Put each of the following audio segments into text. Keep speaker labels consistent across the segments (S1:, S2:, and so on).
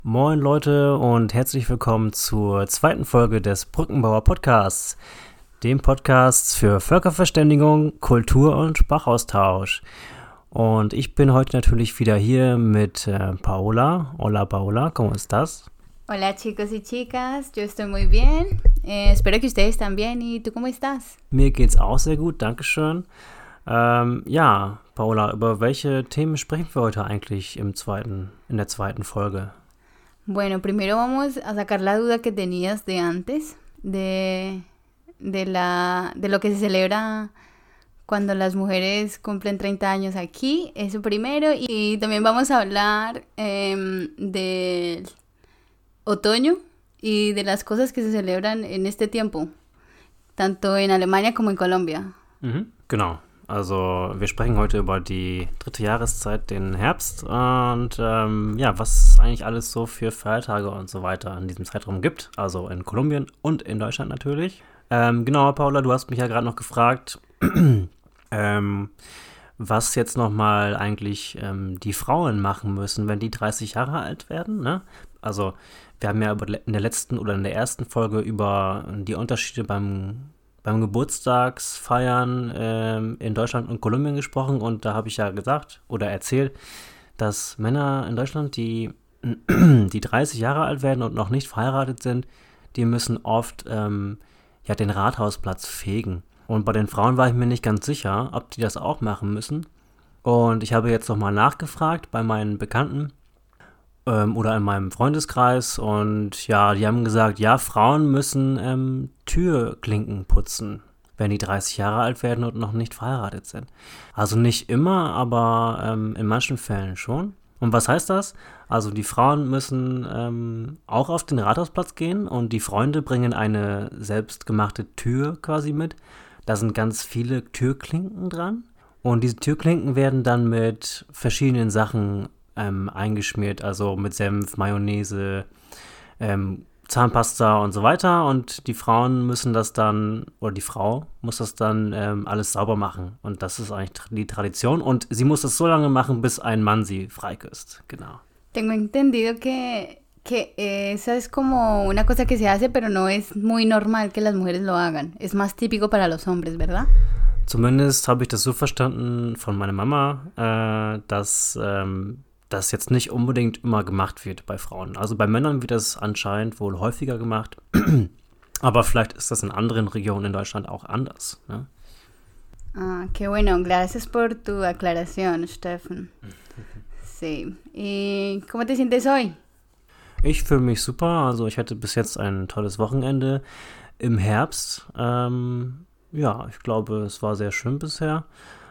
S1: Moin Leute und herzlich willkommen zur zweiten Folge des Brückenbauer Podcasts, dem Podcast für Völkerverständigung, Kultur und Sprachaustausch. Und ich bin heute natürlich wieder hier mit Paola. Hola Paola, ¿cómo estás?
S2: Hola chicos y chicas, yo estoy muy bien, espero que ustedes también. ¿Y tú cómo estás?
S1: Mir geht's auch sehr gut, dankeschön. Ja, Paola, über welche Themen sprechen wir heute eigentlich in der zweiten Folge?
S2: Bueno, primero vamos a sacar la duda que tenías de antes, de lo que se celebra cuando las mujeres cumplen 30 años aquí, eso primero. Y también vamos a hablar del otoño y de las cosas que se celebran en este tiempo, tanto en Alemania como en Colombia.
S1: Genau. Also wir sprechen heute über die dritte Jahreszeit, den Herbst und was es eigentlich alles so für Feiertage und so weiter in diesem Zeitraum gibt. Also in Kolumbien und in Deutschland natürlich. Genau, Paula, du hast mich ja gerade noch gefragt, was jetzt nochmal eigentlich die Frauen machen müssen, wenn die 30 Jahre alt werden, ne? Also wir haben ja in der ersten Folge über die Unterschiede beim Geburtstagsfeiern in Deutschland und Kolumbien gesprochen und da habe ich ja gesagt oder erzählt, dass Männer in Deutschland, die 30 Jahre alt werden und noch nicht verheiratet sind, die müssen oft den Rathausplatz fegen. Und bei den Frauen war ich mir nicht ganz sicher, ob die das auch machen müssen. Und ich habe jetzt nochmal nachgefragt bei meinen Bekannten oder in meinem Freundeskreis und ja, die haben gesagt, ja, Frauen müssen Türklinken putzen, wenn die 30 Jahre alt werden und noch nicht verheiratet sind. Also nicht immer, aber in manchen Fällen schon. Und was heißt das? Also die Frauen müssen auch auf den Rathausplatz gehen und die Freunde bringen eine selbstgemachte Tür quasi mit. Da sind ganz viele Türklinken dran und diese Türklinken werden dann mit verschiedenen Sachen eingeschmiert, also mit Senf, Mayonnaise, Zahnpasta und so weiter und die Frauen müssen das dann, oder die Frau muss das dann alles sauber machen und das ist eigentlich die Tradition und sie muss das so lange machen, bis ein Mann sie freiküsst, genau.
S2: Tengo entendido que esa es como una cosa que se hace, pero no es muy normal que las mujeres lo hagan. Es más típico para los hombres, ¿verdad?
S1: Zumindest habe ich das so verstanden von meiner Mama, dass das jetzt nicht unbedingt immer gemacht wird bei Frauen. Also bei Männern wird das anscheinend wohl häufiger gemacht, aber vielleicht ist das in anderen Regionen in Deutschland auch anders, ne?
S2: Ah, qué bueno. Gracias por tu aclaración, Steffen. Sí. ¿Y cómo te sientes hoy?
S1: Ich fühle mich super, also ich hatte bis jetzt ein tolles Wochenende im Herbst. Ich glaube, es war sehr schön bisher.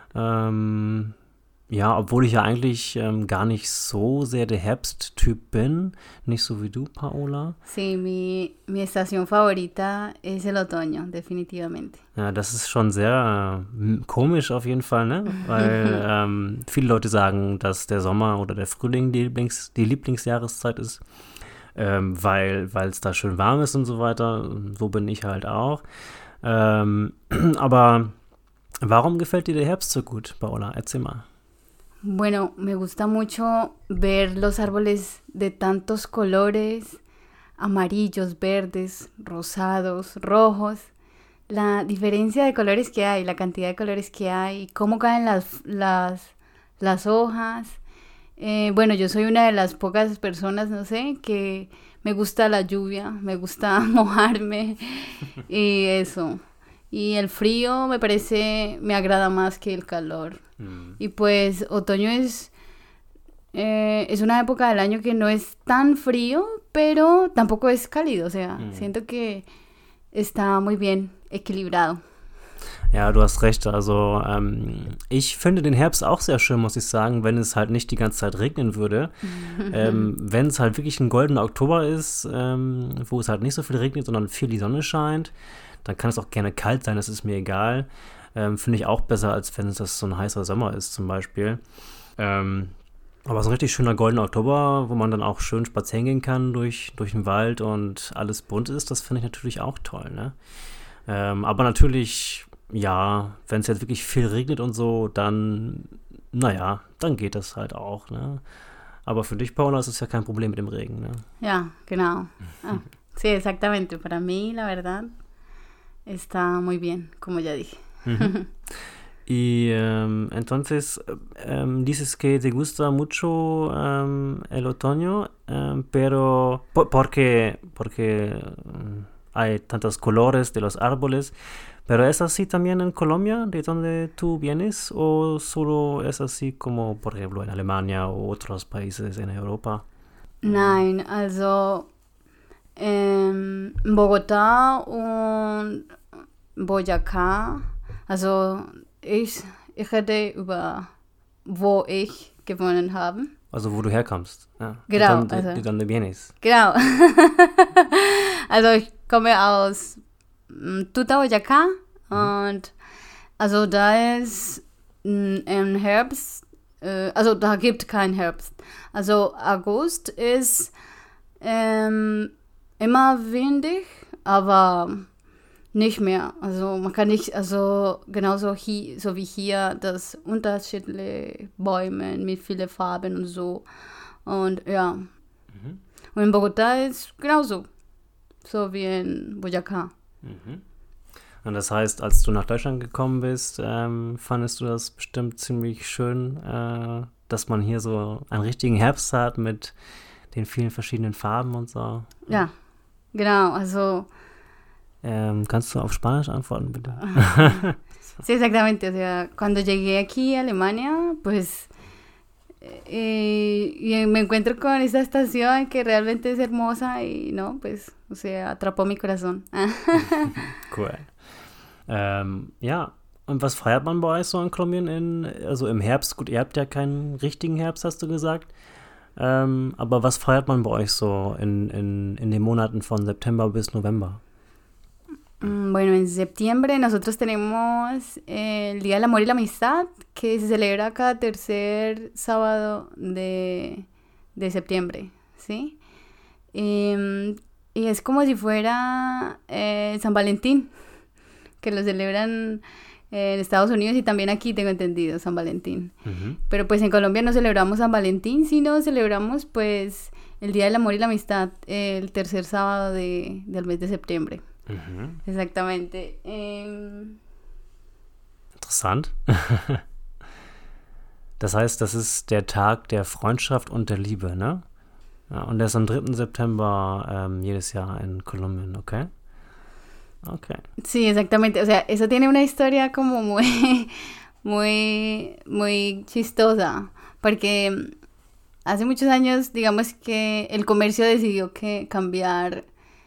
S1: Obwohl ich ja eigentlich gar nicht so sehr der Herbsttyp bin, nicht so wie du, Paola.
S2: Sí, mi estación favorita es el otoño, definitivamente.
S1: Ja, das ist schon sehr komisch auf jeden Fall, ne? Weil viele Leute sagen, dass der Sommer oder der Frühling die Lieblingsjahreszeit ist, weil es da schön warm ist und so weiter. So bin ich halt auch. Aber warum gefällt dir der Herbst so gut, Paola? Erzähl mal.
S2: Bueno, me gusta mucho ver los árboles de tantos colores, amarillos, verdes, rosados, rojos, la diferencia de colores que hay, la cantidad de colores que hay, cómo caen las hojas. Bueno, yo soy una de las pocas personas, no sé, que me gusta la lluvia, me gusta mojarme y eso. Y el frío me agrada más que el calor. Y pues otoño es una época del año que no es tan frío, pero tampoco es cálido. O sea, siento que está muy bien equilibrado.
S1: Ja, du hast recht. Also ich finde den Herbst auch sehr schön, muss ich sagen, wenn es halt nicht die ganze Zeit regnen würde. Wenn es halt wirklich ein goldener Oktober ist, wo es halt nicht so viel regnet, sondern viel die Sonne scheint, dann kann es auch gerne kalt sein, das ist mir egal. Finde ich auch besser, als wenn es so ein heißer Sommer ist zum Beispiel. Aber so ein richtig schöner goldener Oktober, wo man dann auch schön spazieren gehen kann durch den Wald und alles bunt ist, das finde ich natürlich auch toll, ne? Aber natürlich, ja, wenn es jetzt wirklich viel regnet und so, dann geht das halt auch, ne? Aber für dich, Paula, ist es ja kein Problem mit dem Regen, ne?
S2: Ja, genau. Ah, sí, exactamente. Para mí, la verdad, está muy bien, como ya dije.
S1: Y entonces, dices que te gusta mucho el otoño, pero porque hay tantos colores de los árboles, pero ¿es así también en Colombia, de donde tú vienes, o solo es así como, por ejemplo, en Alemania o otros países en Europa?
S2: Nein, also Bogotá und Boyacá, also ich rede über, wo ich gewohnt habe.
S1: Also wo du herkommst. Ja.
S2: Genau,
S1: De donde vienes.
S2: Genau. Also ich komme aus Tuta, Boyacá und also da ist im Herbst, also da gibt kein Herbst. Also August ist immer windig, aber nicht mehr. Also man kann nicht, also genauso hier, so wie hier, das unterschiedliche Bäume mit vielen Farben und so. Und ja. Und in Bogotá ist genauso. So wie in Boyacá.
S1: Und das heißt, als du nach Deutschland gekommen bist, fandest du das bestimmt ziemlich schön, dass man hier so einen richtigen Herbst hat mit den vielen verschiedenen Farben und so.
S2: Ja, genau, also
S1: Kannst du auf Spanisch antworten, bitte?
S2: Sí, exactamente. O sea, cuando llegué aquí a Alemania, pues y me encuentro con esta estación que realmente es hermosa y no, pues, o sea, atrapó mi corazón.
S1: Cool. Ja, und was feiert man bei euch so in Kolumbien also im Herbst? Gut, ihr habt ja keinen richtigen Herbst, hast du gesagt. Aber was feiert man bei euch so in den Monaten von September bis November?
S2: Bueno, en septiembre nosotros tenemos el Día del Amor y la Amistad, que se celebra cada tercer sábado de septiembre, ¿sí? Y es como si fuera San Valentín, que lo celebran en Estados Unidos y también aquí tengo entendido San Valentín. Pero pues en Colombia no celebramos San Valentín, sino celebramos pues el Día del Amor y la Amistad el tercer sábado del mes de septiembre. Exactamente.
S1: Interessant. Das heißt, das ist der Tag der Freundschaft und der Liebe, ne? Ja, und der ist am 3. September jedes Jahr in Kolumbien, ¿okay? Okay.
S2: Sí, exactamente. O sea, eso tiene una historia como muy chistosa, porque hace muchos años, digamos que el comercio decidió que cambiar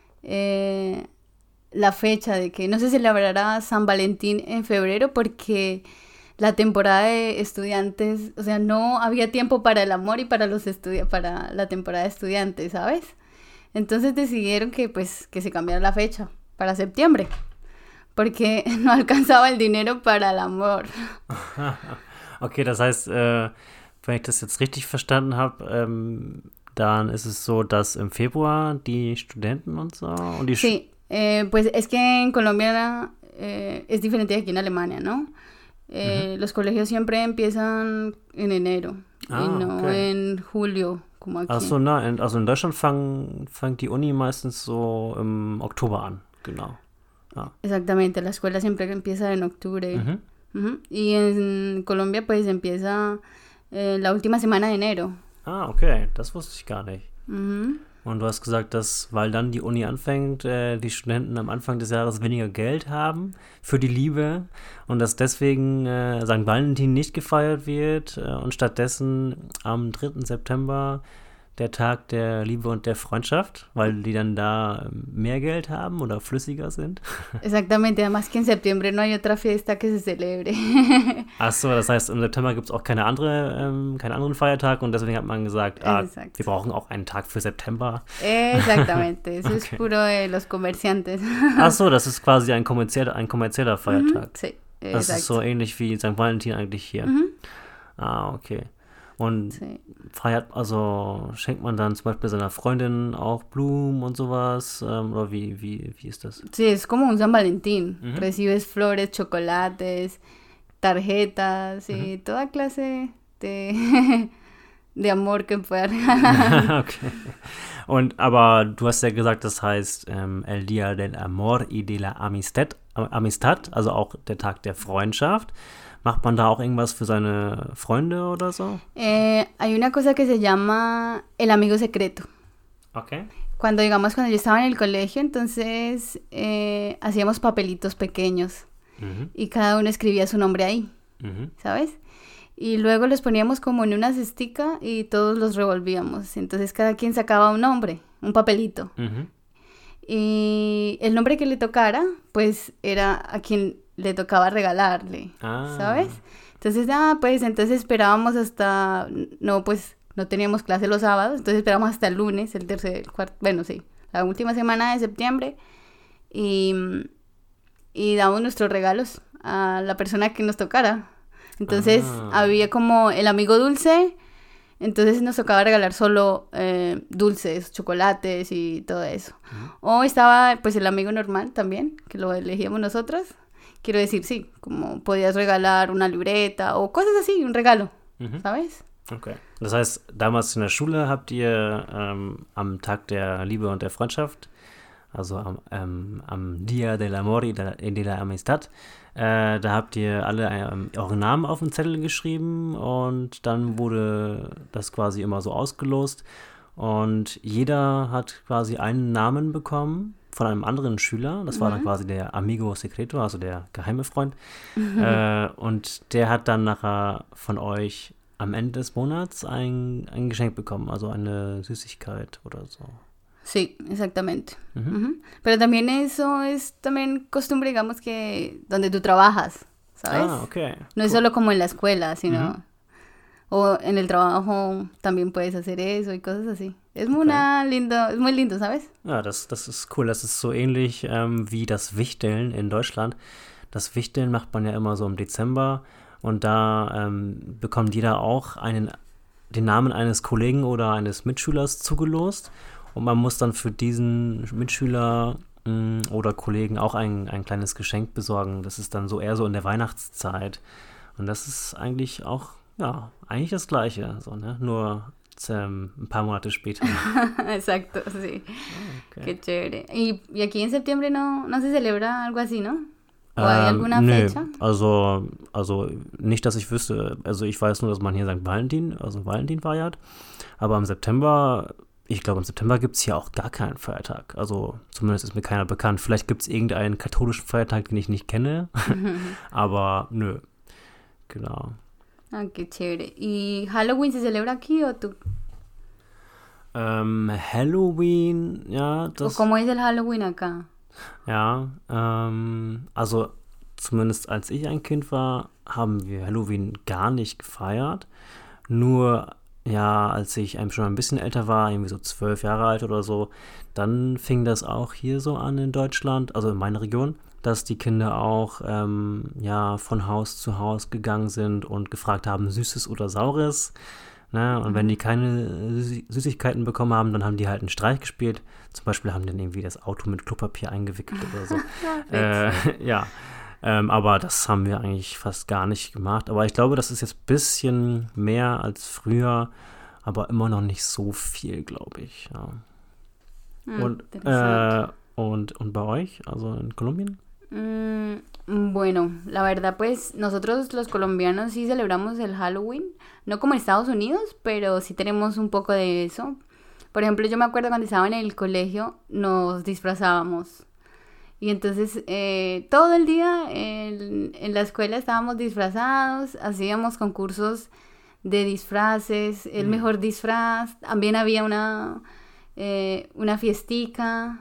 S2: la fecha de que no se celebrará San Valentín en febrero porque la temporada de estudiantes, o sea, no había tiempo para el amor y para para la temporada de estudiantes, ¿sabes? Entonces decidieron que se cambiara la fecha para septiembre porque no alcanzaba el dinero para el amor.
S1: Okay, das heißt, wenn ich das jetzt richtig verstanden habe, dann ist es so, dass im Februar die Studenten und so und die
S2: Sí. Pues es que en Colombia es diferente de aquí en Alemania, ¿no? Los colegios siempre empiezan en enero y no
S1: okay.
S2: en julio, como aquí.
S1: Achso, also in Deutschland fängt die Uni meistens so im Oktober an, genau. Ja.
S2: Exactamente, la escuela siempre empieza en octubre. Y en Colombia pues empieza la última semana de enero.
S1: Ah, okay, das wusste ich gar nicht. Und du hast gesagt, dass, weil dann die Uni anfängt, die Studenten am Anfang des Jahres weniger Geld haben für die Liebe und dass deswegen St. Valentin nicht gefeiert wird und stattdessen am 3. September der Tag der Liebe und der Freundschaft, weil die dann da mehr Geld haben oder flüssiger sind.
S2: Exactamente, además que en septiembre no hay otra fiesta que se celebre.
S1: Achso, das heißt, im September gibt es auch keinen anderen Feiertag und deswegen hat man gesagt, wir brauchen auch einen Tag für September.
S2: Exactamente, eso es puro de los comerciantes.
S1: Achso, das ist quasi ein kommerzieller Feiertag.
S2: Sí,
S1: das ist so ähnlich wie St. Valentin eigentlich hier. Ah, okay. Und schenkt man dann zum Beispiel seiner Freundin auch Blumen und sowas? Oder wie ist das?
S2: Sí, es como un San Valentín. Recibes flores, chocolates, tarjetas y toda clase de amor que pueda regalar.
S1: Okay. Aber du hast ja gesagt, das heißt El Día del Amor y de la Amistad, also auch der Tag der Freundschaft. Macht man da auch irgendwas für seine Freunde oder so?
S2: Hay una cosa que se llama el amigo secreto.
S1: Okay.
S2: Cuando yo estaba en el colegio, entonces hacíamos papelitos pequeños y cada uno escribía su nombre ahí, ¿sabes? Y luego los poníamos como en una cestica y todos los revolvíamos. Entonces cada quien sacaba un nombre, un papelito. Y el nombre que le tocara, pues era a quien le tocaba regalarle, ¿sabes? Entonces, entonces esperábamos hasta, no teníamos clase los sábados, entonces esperábamos hasta el lunes, el tercer, cuarto, la última semana de septiembre y damos nuestros regalos a la persona que nos tocara. Entonces había como el amigo dulce, entonces nos tocaba regalar solo dulces, chocolates y todo eso. O estaba pues el amigo normal también, que lo elegíamos nosotros. Quiero decir, sí, como podías regalar una libreta o cosas así, un regalo, ¿sabes?
S1: Okay. Das heißt, damals in der Schule habt ihr am Tag der Liebe und der Freundschaft, also am Día del Amor y de la Amistad, da habt ihr alle euren Namen auf den Zettel geschrieben und dann wurde das quasi immer so ausgelost und jeder hat quasi einen Namen bekommen von einem anderen Schüler. Das war dann quasi der Amigo Secreto, also der geheime Freund. Und der hat dann nachher von euch am Ende des Monats ein Geschenk bekommen, also eine Süßigkeit oder so.
S2: Sí, exactamente. Pero también eso es también costumbre, digamos, que donde tú trabajas, ¿sabes?
S1: Okay.
S2: No es solo como en la escuela, sino... O en el trabajo también puedes hacer eso y cosas así. Es muy lindo, ¿sabes?
S1: Ja, das ist cool. Das ist so ähnlich wie das Wichteln in Deutschland. Das Wichteln macht man ja immer so im Dezember und da bekommt jeder auch den Namen eines Kollegen oder eines Mitschülers zugelost und man muss dann für diesen Mitschüler oder Kollegen auch ein kleines Geschenk besorgen. Das ist dann so eher so in der Weihnachtszeit und das ist eigentlich auch eigentlich das Gleiche, so, ne? Nur ein paar Monate später.
S2: Exacto, sí. Okay. Qué chévere. Y aquí en septiembre no se celebra algo así, ¿no? ¿O hay alguna fecha?
S1: Also nicht, dass ich wüsste. Also ich weiß nur, dass man hier St. Valentin, also Valentin feiert. Aber im September gibt es hier auch gar keinen Feiertag. Also zumindest ist mir keiner bekannt. Vielleicht gibt es irgendeinen katholischen Feiertag, den ich nicht kenne. Aber nö. Genau.
S2: Ah, qué chévere. ¿Y Halloween se celebra aquí o tú?
S1: Halloween, ja.
S2: ¿O cómo es el Halloween acá?
S1: Ja, also zumindest als ich ein Kind war, haben wir Halloween gar nicht gefeiert. Nur, ja, als ich schon ein bisschen älter war, irgendwie so 12 Jahre alt oder so, dann fing das auch hier so an in Deutschland, also in meiner Region, dass die Kinder auch von Haus zu Haus gegangen sind und gefragt haben, Süßes oder Saures. Ne? Und wenn die keine Süßigkeiten bekommen haben, dann haben die halt einen Streich gespielt. Zum Beispiel haben die dann irgendwie das Auto mit Klopapier eingewickelt oder so. Aber das haben wir eigentlich fast gar nicht gemacht. Aber ich glaube, das ist jetzt ein bisschen mehr als früher, aber immer noch nicht so viel, glaube ich. Ja. Und bei euch, also in Kolumbien?
S2: Bueno, la verdad pues nosotros los colombianos sí celebramos el Halloween, no como en Estados Unidos, pero sí tenemos un poco de eso. Por ejemplo, yo me acuerdo cuando estaba en el colegio nos disfrazábamos y entonces todo el día en la escuela estábamos disfrazados, hacíamos concursos de disfraces, el mejor disfraz, también había una fiestica.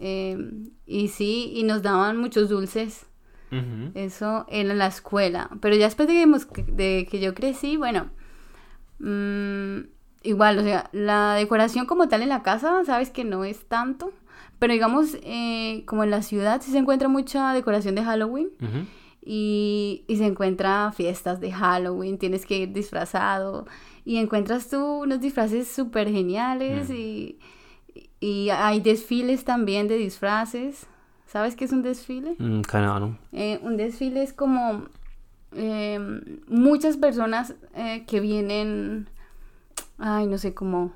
S2: Y nos daban muchos dulces. Eso en la escuela. Pero ya después de que yo crecí, bueno, igual, o sea, la decoración como tal en la casa, sabes que no es tanto. Pero digamos, como en la ciudad sí se encuentra mucha decoración de Halloween. Y se encuentra fiestas de Halloween, tienes que ir disfrazado. Y encuentras tú unos disfraces súper geniales y hay desfiles también de disfraces. ¿Sabes qué es un desfile?
S1: Keine Ahnung.
S2: Un desfile es como muchas personas que vienen Ay, no sé cómo.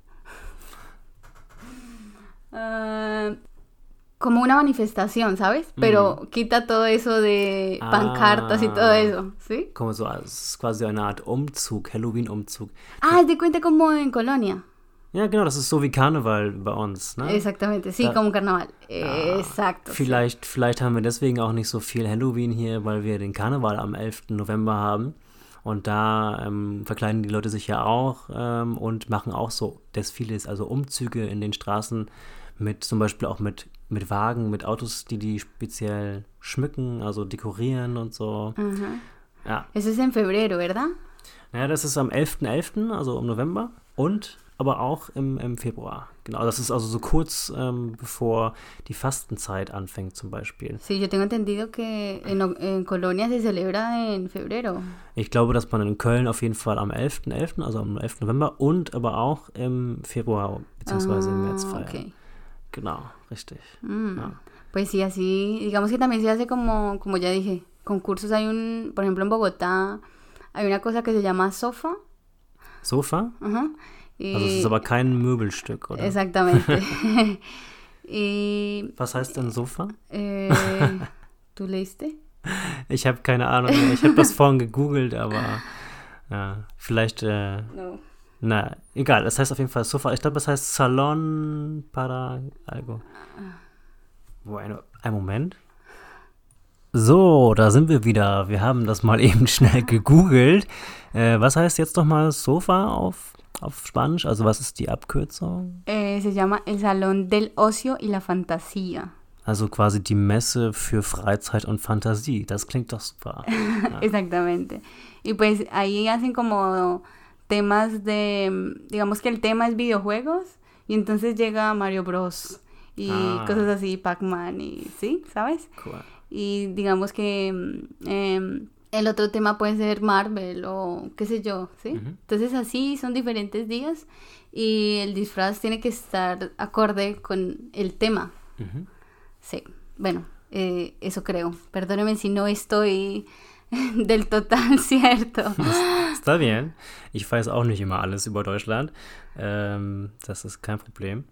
S2: Como una manifestación, ¿sabes? Pero quita todo eso de pancartas y todo eso, ¿sí?
S1: Como so, es ist quasi eine Art Umzug, Halloween-Umzug.
S2: Haz de cuenta como en Colonia.
S1: Ja, genau, das ist so wie Karneval bei uns, ne?
S2: Exactamente, sí, como un carnaval. Exacto.
S1: Vielleicht haben wir deswegen auch nicht so viel Halloween hier, weil wir den Karneval am 11. November haben. Und da verkleiden die Leute sich ja auch und machen auch so Desfiles, also Umzüge in den Straßen mit zum Beispiel auch mit Wagen, mit Autos, die speziell schmücken, also dekorieren und so. Ja.
S2: Eso es en febrero, ¿verdad?
S1: Ja, das ist am 11.11., also im November und aber auch im Februar. Genau, das ist also so kurz bevor die Fastenzeit anfängt zum Beispiel.
S2: Sí, yo tengo entendido que en Colonia se celebra en febrero.
S1: Ich glaube, dass man in Köln auf jeden Fall am 11.11., also am 11. November und aber auch im Februar bzw. im März feiert.
S2: Okay.
S1: Genau, richtig.
S2: Ja. Pues sí, así, digamos que también se hace como ya dije, concursos. Por ejemplo, en Bogotá hay una cosa que se llama Sofa.
S1: Sofa?
S2: Ajá.
S1: Also es ist aber kein Möbelstück, oder?
S2: Exactamente. Y,
S1: was heißt denn Sofa?
S2: ¿Tú leíste?
S1: Ich habe keine Ahnung. Ich habe das vorhin gegoogelt, aber ja, vielleicht...
S2: No.
S1: Na, egal. Das heißt auf jeden Fall Sofa. Ich glaube, das heißt Salon para algo. Ein Moment. So, da sind wir wieder. Wir haben das mal eben schnell gegoogelt. Was heißt jetzt nochmal Sofa auf Spanisch? Also was ist die Abkürzung?
S2: Se llama El Salón del Ocio y la Fantasía.
S1: Also quasi die Messe für Freizeit und Fantasie. Das klingt doch super. Ja.
S2: Exactamente. Y pues ahí hacen como temas digamos que el tema es videojuegos y entonces llega Mario Bros. Y cosas así, Pac-Man y sí, ¿sabes?
S1: Cool.
S2: Y digamos que el otro tema puede ser Marvel o qué sé yo, ¿sí? Entonces así son diferentes días y el disfraz tiene que estar acorde con el tema. Sí, bueno, eso creo. Perdóneme si no estoy del total cierto.
S1: Está bien. Ich weiß auch nicht immer alles über Deutschland. Das ist kein Problem.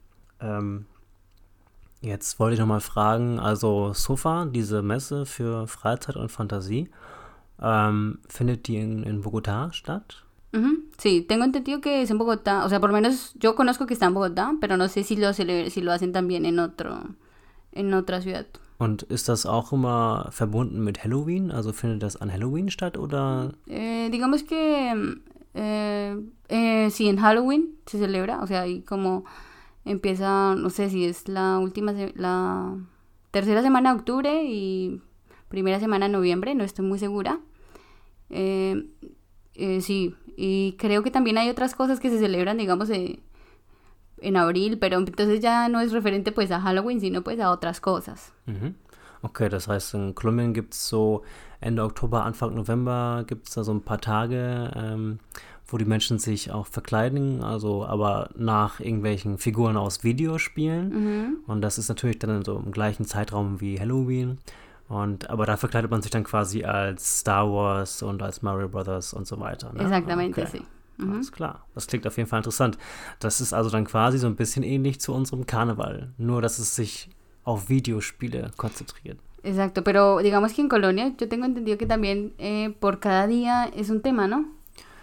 S1: Jetzt wollte ich nochmal fragen, also Sofa, diese Messe für Freizeit und Fantasie, ¿findet die en Bogotá statt?
S2: Sí, tengo entendido que es en Bogotá, o sea, por lo menos yo conozco que está en Bogotá, pero no sé si lo hacen también en otra ciudad.
S1: Und ist das auch immer verbunden mit Halloween? Also findet das an Halloween statt oder?
S2: Digamos que sí, en Halloween se celebra, o sea, ahí como empieza, no sé si es la tercera semana de octubre y primera semana de noviembre, no estoy muy segura. Sí, y creo que también hay otras cosas que se celebran, digamos, en abril, pero entonces ya no es referente pues a Halloween, sino pues a otras cosas.
S1: Okay, das heißt, in Kolumbien gibt es so Ende Oktober, Anfang November gibt es da so ein paar Tage, wo die Menschen sich auch verkleiden, also aber nach irgendwelchen Figuren aus Videospielen. Und das ist natürlich dann so im gleichen Zeitraum wie Halloween. Aber da verkleidet man sich dann quasi als Star Wars und als Mario Brothers und so weiter. Ne?
S2: Exactamente,
S1: okay.
S2: sí.
S1: Alles klar. Das klingt auf jeden Fall interessant. Das ist also dann quasi so ein bisschen ähnlich zu unserem Karneval, nur dass es sich auf Videospiele konzentriert.
S2: Exacto, pero digamos que en Colonia yo tengo entendido que también por cada día es un tema, ¿no?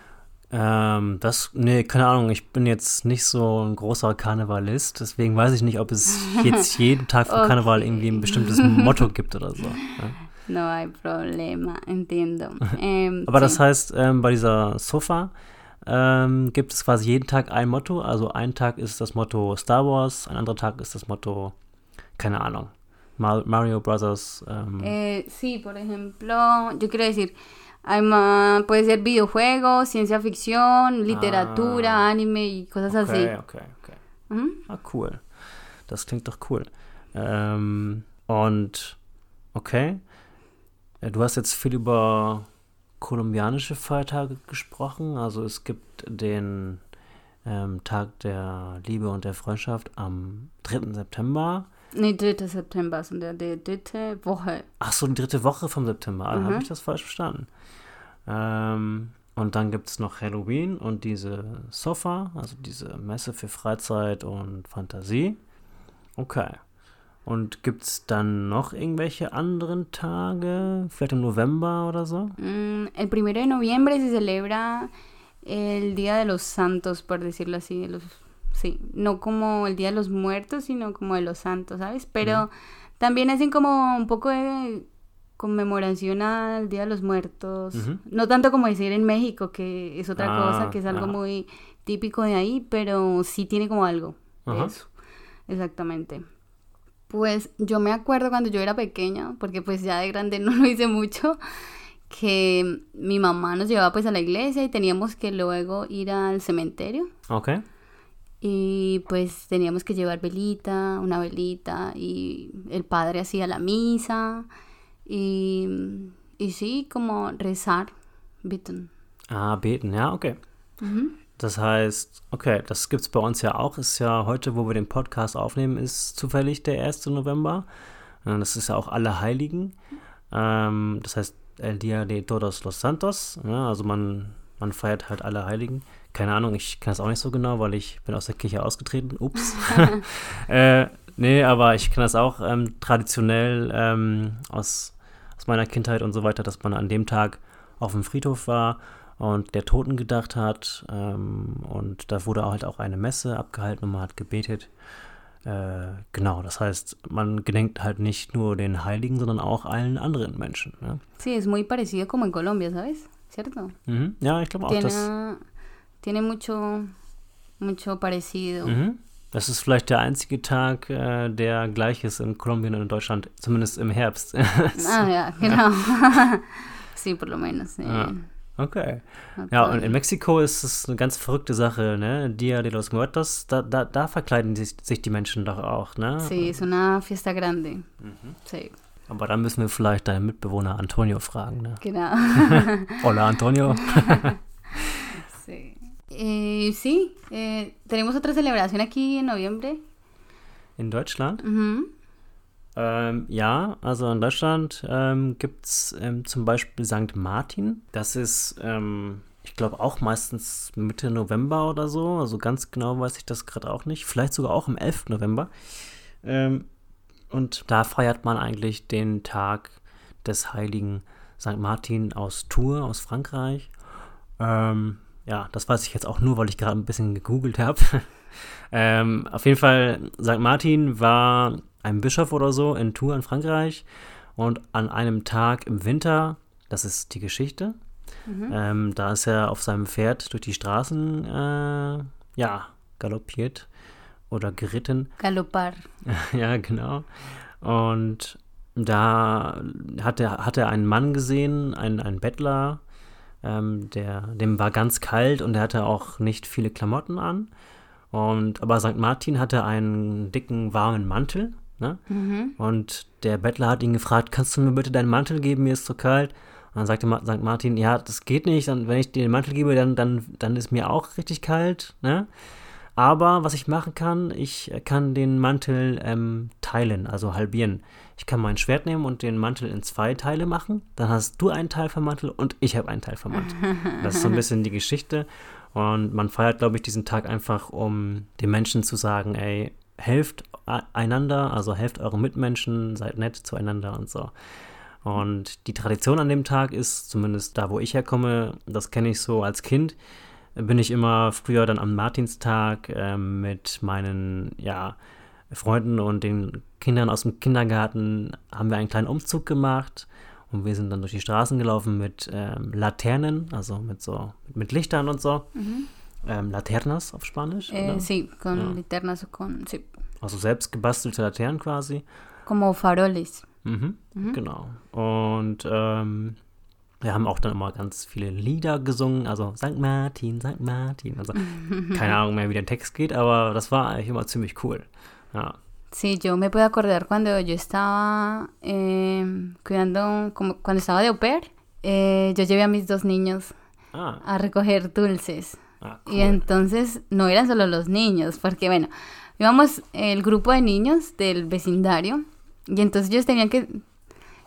S1: Nee, keine Ahnung, ich bin jetzt nicht so ein großer Karnevalist, deswegen weiß ich nicht, ob es jetzt jeden Tag vom Karneval irgendwie ein bestimmtes Motto gibt oder so. Ja?
S2: No hay problema, entiendo.
S1: Aber das heißt, bei dieser Sofa gibt es quasi jeden Tag ein Motto, also ein Tag ist das Motto Star Wars, ein anderer Tag ist das Motto, keine Ahnung, Mario Brothers.
S2: Sí, por ejemplo, yo quiero decir, puede ser videojuegos, ciencia ficción, literatura, anime y cosas así.
S1: Okay. Cool. Das klingt doch cool. Und, okay, du hast jetzt viel über kolumbianische Feiertage gesprochen. Also es gibt den Tag der Liebe und der Freundschaft am 3. September.
S2: Nee, 3. September, sondern die dritte Woche.
S1: Ach so, die dritte Woche vom September. Habe ich das falsch verstanden? Und dann gibt es noch Halloween und diese Sofa, also diese Messe für Freizeit und Fantasie. Okay. Und gibt es dann noch irgendwelche anderen Tage? Vielleicht im November oder so?
S2: El 1 de noviembre se celebra el Día de los Santos, por decirlo así. Sí, no como el Día de los Muertos, sino como de los Santos, ¿sabes? Pero también hacen como un poco de conmemoración al Día de los Muertos. No tanto como decir en México, que es otra cosa, que es algo muy típico de ahí, pero sí tiene como algo de eso. Exactamente. Pues yo me acuerdo cuando yo era pequeña, porque pues ya de grande no lo hice mucho, que mi mamá nos llevaba pues a la iglesia y teníamos que luego ir al cementerio.
S1: Okay.
S2: Y pues teníamos que llevar una velita, y el padre hacía la misa y sí, como rezar, beten.
S1: Beten, ja, okay. Das heißt, okay, das gibt's bei uns ja auch. Ist ja heute, wo wir den Podcast aufnehmen, ist zufällig der 1. November. Das ist ja auch Allerheiligen. Das heißt, El Día de Todos los Santos. Ja, also man feiert halt Allerheiligen. Keine Ahnung, ich kann das auch nicht so genau, weil ich bin aus der Kirche ausgetreten. Ups. Nee, aber ich kenne das auch traditionell aus meiner Kindheit und so weiter, dass man an dem Tag auf dem Friedhof war und der Toten gedacht hat. Und da wurde halt auch eine Messe abgehalten und man hat gebetet. Genau, das heißt, man gedenkt halt nicht nur den Heiligen, sondern auch allen anderen Menschen. Ne?
S2: Sí, es muy parecido como en Colombia, ¿sabes? ¿Cierto?
S1: Ja, ich glaube auch,
S2: Tiene mucho parecido.
S1: Das ist vielleicht der einzige Tag, der gleich ist in Kolumbien und in Deutschland, zumindest im Herbst.
S2: Ja, genau. Sí, por lo menos.
S1: Ja. Okay. Ja, und in Mexiko ist es eine ganz verrückte Sache, ne? Día de los Muertos, da verkleiden sich die Menschen doch auch, ne?
S2: Sí, es una fiesta grande. Sí.
S1: Aber da müssen wir vielleicht deinen Mitbewohner Antonio fragen, ne?
S2: Genau.
S1: Hola, Antonio.
S2: Sí. Sí, tenemos otra celebración aquí en noviembre.
S1: In Deutschland? Ja, also in Deutschland gibt es zum Beispiel St. Martin. Das ist, ich glaube, auch meistens Mitte November oder so. Also ganz genau weiß ich das gerade auch nicht. Vielleicht sogar auch am 11. November. Und da feiert man eigentlich den Tag des heiligen St. Martin aus Tours, aus Frankreich. Ja, das weiß ich jetzt auch nur, weil ich gerade ein bisschen gegoogelt habe. Auf jeden Fall, St. Martin war ein Bischof oder so in Tours in Frankreich und an einem Tag im Winter, das ist die Geschichte, da ist er auf seinem Pferd durch die Straßen galoppiert oder geritten.
S2: Galopar.
S1: Ja, genau. Und da hat er einen Mann gesehen, einen Bettler, dem war ganz kalt und der hatte auch nicht viele Klamotten an. Aber St. Martin hatte einen dicken, warmen Mantel. Ne? Und der Bettler hat ihn gefragt, kannst du mir bitte deinen Mantel geben, mir ist so kalt. Und dann sagte St. Martin, ja, das geht nicht, wenn ich dir den Mantel gebe, dann ist mir auch richtig kalt. Ne? Aber was ich machen kann, ich kann den Mantel teilen, also halbieren. Ich kann mein Schwert nehmen und den Mantel in 2 Teile machen. Dann hast du einen Teil vom Mantel und ich habe einen Teil vom Mantel. Das ist so ein bisschen die Geschichte. Und man feiert, glaube ich, diesen Tag einfach, um den Menschen zu sagen, ey, helft einander, also helft euren Mitmenschen, seid nett zueinander und so. Und die Tradition an dem Tag ist, zumindest da, wo ich herkomme, das kenne ich so als Kind, bin ich immer früher dann am Martinstag mit meinen Freunden und den Kindern aus dem Kindergarten, haben wir einen kleinen Umzug gemacht und wir sind dann durch die Straßen gelaufen mit Laternen, also mit Lichtern und so. Laternas auf Spanisch?
S2: Sí, con linternas, sí.
S1: Also selbst gebastelte Laternen quasi.
S2: Como faroles.
S1: Genau. Und wir haben auch dann immer ganz viele Lieder gesungen, also St. Martin, St. Martin. Also keine Ahnung mehr, wie der Text geht, aber das war eigentlich immer ziemlich cool. Ja.
S2: Sí, yo me puedo acordar cuando yo estaba cuidando, cuando estaba de au pair, yo llevé a mis 2 niños a recoger dulces.
S1: Cool.
S2: Y entonces no eran solo los niños, porque bueno, íbamos el grupo de niños del vecindario y entonces ellos tenían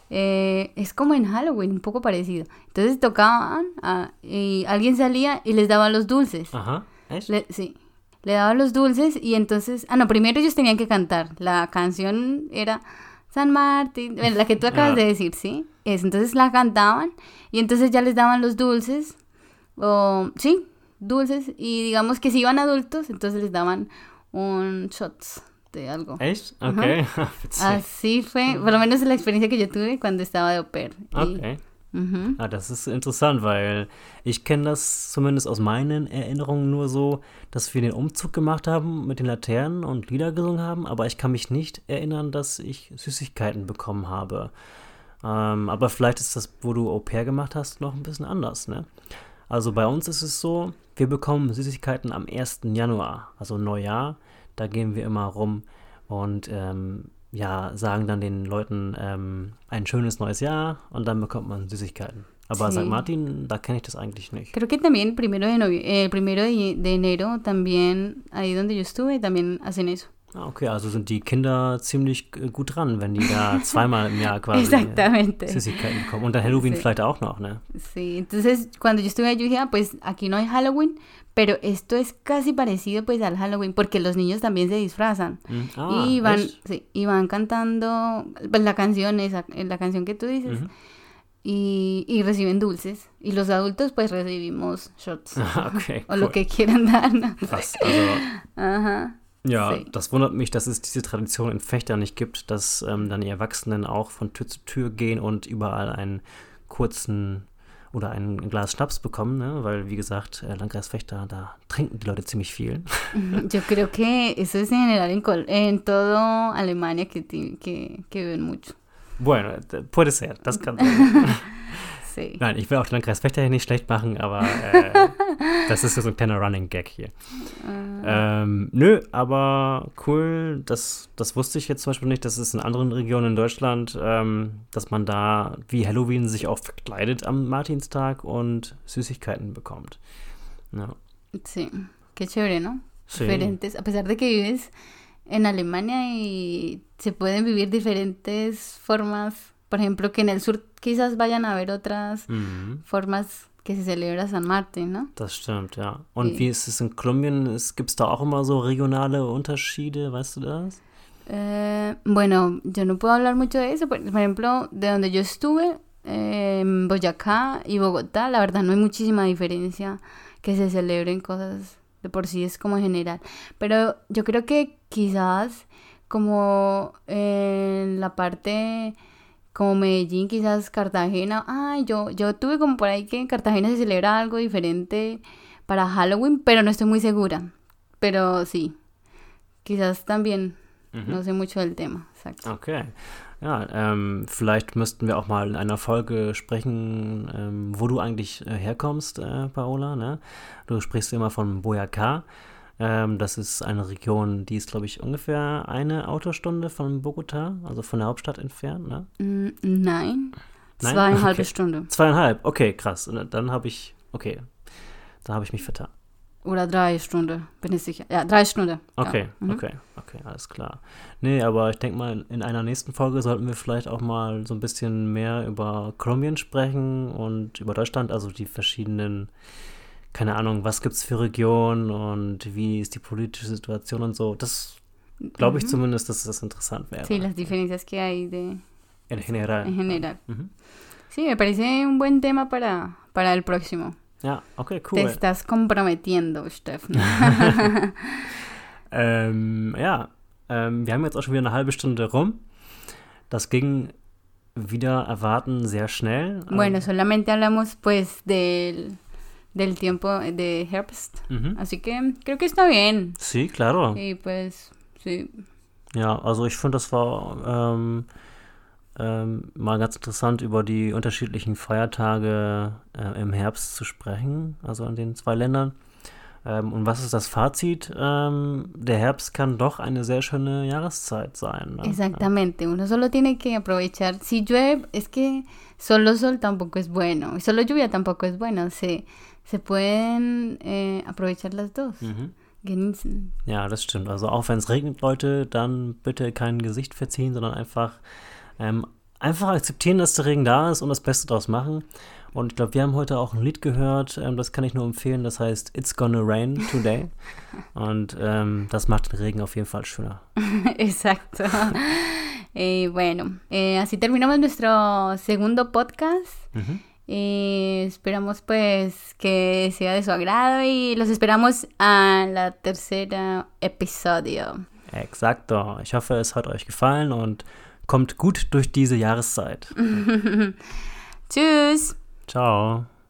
S2: Es como en Halloween, un poco parecido. Entonces tocaban y alguien salía y les daba los dulces.
S1: Ajá, ¿echt?
S2: Sí, le daban los dulces y entonces... no, primero ellos tenían que cantar. La canción era San Martín, bueno, la que tú acabas de decir, ¿sí? Entonces la cantaban y entonces ya les daban los dulces. Sí, dulces. Y digamos que si iban adultos, entonces les daban un shots de algo.
S1: Echt? Okay.
S2: Así fue, por lo menos la experiencia que yo tuve cuando estaba de au pair.
S1: Okay. Das ist interessant, weil ich kenne das zumindest aus meinen Erinnerungen nur so, dass wir den Umzug gemacht haben mit den Laternen und Lieder gesungen haben, aber ich kann mich nicht erinnern, dass ich Süßigkeiten bekommen habe. Aber vielleicht ist das, wo du Au pair gemacht hast, noch ein bisschen anders, ne? Also bei uns ist es so, wir bekommen Süßigkeiten am 1. Januar, also Neujahr. Da gehen wir immer rum und sagen dann den Leuten ein schönes neues Jahr und dann bekommt man Süßigkeiten. Aber
S2: Sí.
S1: St. Martin, da kenne ich das eigentlich nicht.
S2: Creo que también primero de enero, también ahí donde yo estuve, también hacen eso.
S1: Okay, also sind die Kinder ziemlich gut dran, wenn die da zweimal im Jahr quasi
S2: Exactamente.
S1: Süßigkeiten bekommen. Und dann Halloween
S2: Sí.
S1: vielleicht auch noch, ne?
S2: Sí, entonces cuando yo estuve allí dije, pues aquí no hay Halloween, pero esto es casi parecido pues al Halloween, porque los niños también se disfrazan. Y van,
S1: echt?
S2: sí, y van cantando pues, la canción que tú dices, y reciben dulces. Y los adultos pues recibimos shots.
S1: Okay,
S2: O lo que quieran dar, ¿no?
S1: Krass, also...
S2: Ajá.
S1: Ja,
S2: Sí.
S1: das wundert mich, dass es diese Tradition in Vechta nicht gibt, dass dann die Erwachsenen auch von Tür zu Tür gehen und überall einen kurzen oder ein Glas Schnaps bekommen, ne? Weil, wie gesagt, Landkreis Vechta, da trinken die Leute ziemlich viel.
S2: Yo creo que eso es en general en todo Alemania que beben mucho.
S1: Bueno, puede ser, das kann sein.
S2: Sí.
S1: Nein, ich will auch den Landkreis Vechta hier nicht schlecht machen, aber das ist so ein kleiner Running Gag hier. Nö, aber cool, das wusste ich jetzt zum Beispiel nicht, dass es in anderen Regionen in Deutschland, dass man da wie Halloween sich auch verkleidet am Martinstag und Süßigkeiten bekommt. Ja.
S2: Sí, qué chévere, ¿no?
S1: Sí.
S2: Diferentes, a pesar de que vives en Alemania y se pueden vivir diferentes formas, por ejemplo, que en el sur quizás vayan a haber otras formas que se celebra San Martín, ¿no?
S1: Das stimmt, ja. Und
S2: Sí.
S1: wie ist es in Kolumbien? Gibt es da auch immer so regionale Unterschiede, weißt du das?
S2: Bueno, yo no puedo hablar mucho de eso. Por ejemplo, de donde yo estuve, en Boyacá y Bogotá, la verdad no hay muchísima diferencia que se celebren cosas de por sí, es como general. Pero yo creo que quizás como en la parte como Medellín, quizás Cartagena. Yo tuve como por ahí que en Cartagena se celebra algo diferente para Halloween, pero no estoy muy segura. Pero sí, quizás también. No sé mucho del tema, exacto.
S1: Okay. Ja, vielleicht müssten wir auch mal in einer Folge sprechen, wo du eigentlich herkommst, Paola, ne? Du sprichst immer von Boyacá. Das ist eine Region, die ist, glaube ich, ungefähr eine Autostunde von Bogotá, also von der Hauptstadt entfernt, ne?
S2: Nein,
S1: Nein?
S2: 2,5
S1: Okay.
S2: Stunden.
S1: 2,5, okay, krass. Und dann habe ich mich vertan.
S2: Oder 3 Stunden, bin ich sicher. Ja, 3 Stunden.
S1: Okay,
S2: Ja.
S1: okay, alles klar. Nee, aber ich denke mal, in einer nächsten Folge sollten wir vielleicht auch mal so ein bisschen mehr über Kolumbien sprechen und über Deutschland, also die verschiedenen, keine Ahnung, was gibt's für Regionen und wie ist die politische Situation und so. Das glaube ich zumindest, dass das interessant wäre.
S2: Sí, las diferencias que hay
S1: En general.
S2: en general.
S1: Mhm.
S2: Sí, me parece un buen tema para el próximo.
S1: Ja, okay,
S2: Te
S1: cool.
S2: estás comprometiendo, Steffen.
S1: Wir haben jetzt auch schon wieder eine halbe Stunde rum. Das ging wieder erwarten sehr schnell.
S2: Bueno, solamente hablamos pues del tiempo de Herbst. Así que creo que está bien.
S1: Sí, claro.
S2: Y pues, sí.
S1: Ja, also ich finde, das war mal ganz interessant, über die unterschiedlichen Feiertage im Herbst zu sprechen, also an den zwei Ländern. Und was ist das Fazit? Der Herbst kann doch eine sehr schöne Jahreszeit sein. Ne?
S2: Exactamente, uno solo tiene que aprovechar. Si llueve, es que solo sol tampoco es bueno, y solo lluvia tampoco es bueno. Se pueden aprovechar las dos. Genießen.
S1: Ja, das stimmt. Also auch wenn es regnet, Leute, dann bitte kein Gesicht verziehen, sondern einfach einfach akzeptieren, dass der Regen da ist und das Beste draus machen. Und ich glaube, wir haben heute auch ein Lied gehört, das kann ich nur empfehlen, das heißt It's Gonna Rain Today. Und das macht den Regen auf jeden Fall schöner.
S2: Exacto. Bueno, así terminamos nuestro segundo podcast. Esperamos pues que sea de su agrado y los esperamos a la tercera episodio.
S1: Exakto. Ich hoffe, es hat euch gefallen und kommt gut durch diese Jahreszeit.
S2: Tschüss.
S1: Ciao.